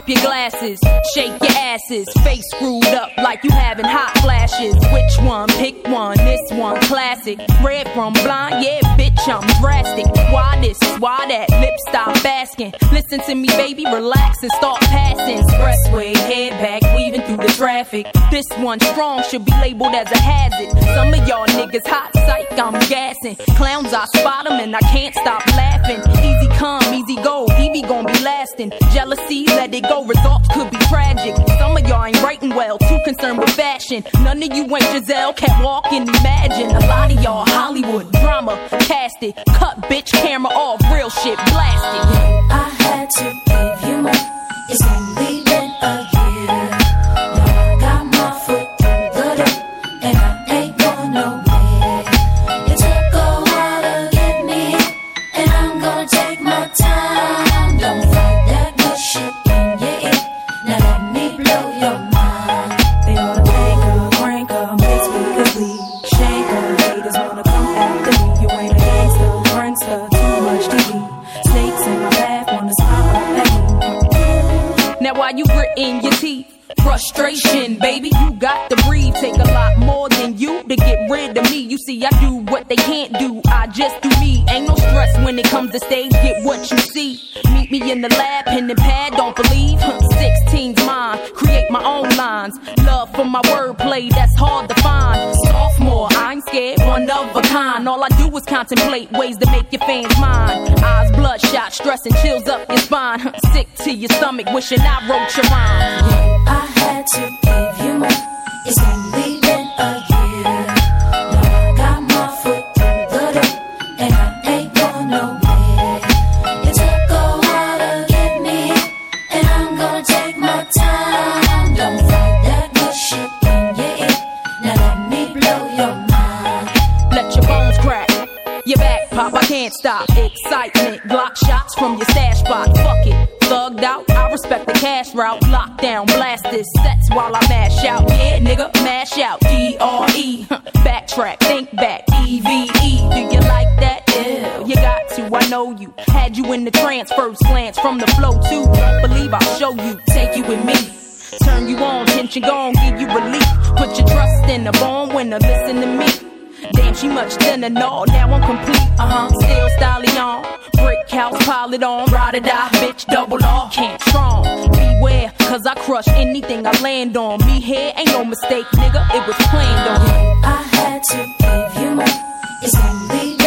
your glasses, shake your asses, face screwed up like you having hot flashes. Which one? Pick one. This one classic. Red from blind, yeah, bitch, I'm drastic. Why this? Why that? Lip stop asking. Listen to me, baby, relax and start passing. Expressway, head back, weaving through the traffic. This one strong should be labeled as a hazard. Some of y'all niggas hot psych, I'm gassing. Clowns, I spot them and I can't stop laughing. Easy come, easy go, Evie gon' be lasting. Jealousy, let it go, results could be tragic. Some of y'all ain't writing well, too concerned with fashion. None of you ain't Giselle, can't walk and imagine. A lot of y'all Hollywood drama, cast it. Cut bitch, camera off, real shit, blast it. I had to give you more, it's only been a year. Now I got my foot through the door, and I ain't going nowhere. It took a while to get me, and I'm gonna take my time. Don't fight that good shit in your ear, now let me blow your mind. They ought to make her, crank her, make speakers bleed, shake her. Haters wanna come after me, you ain't a gangster, prankster, too much TV. Snakes in my path, wanna smile up at me. Now while you gritting your teeth, frustration, baby, you got to breathe. Take a lot more than you to get rid of me. You see, I do what they can't do, I just do me. Ain't no stress when it comes to stage, get what you see. Meet me in the lab, pen and pad, don't believe. 16's mine, create my own lines. Love for my wordplay, that's hard to find. Sophomore, I ain't scared, one of a kind. All I do is contemplate ways to make your fans mine. Eyes bloodshot, stress and chills up your spine. Sick to your stomach, wishing I wrote your rhyme. I had to give you more, it's only been a year. Now I got my foot through the door, and I ain't going nowhere. It took a while to get me, and I'm gonna take my time. Don't fight that good shit in your ear, now let me blow your mind. Let your bones crack, your back pop, I can't stop. Excitement, Glock shots from your stash spot. Fuck it, thugged out, I respect the cash route. Lockdown, blast this sets while I mash out. Yeah, nigga, mash out. D-R-E, backtrack, think back. E-V-E, do you like that? Yeah, you got to, I know you. Had you in the trance, first glance from the flow too. Don't believe I'll show you, take you with me. Turn you on, tension gone, give you relief. Put your trust in the born winner, listen to me. Damn, she much thinner, no, now I'm complete, still stallion, brick house, pile it on, ride or die, bitch, double off, can't strong, beware, cause I crush anything I land on, me here ain't no mistake, nigga, it was planned on. I had to give you more, it's only